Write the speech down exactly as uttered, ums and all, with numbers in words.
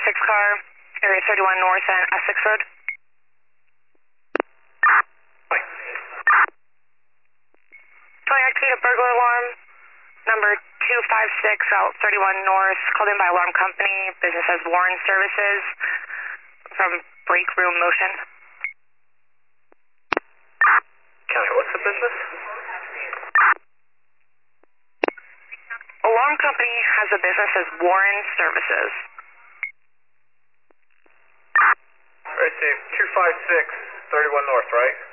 six car, area thirty-one North and Essex Road. Trying to activate a burglar alarm, number two five six, Route thirty-one North, called in by alarm company, business as Warren Services, from Break Room Motion. County, what's the business? Alarm company has a business as Warren Services. Alright, Dave, two five six, thirty-one North, right?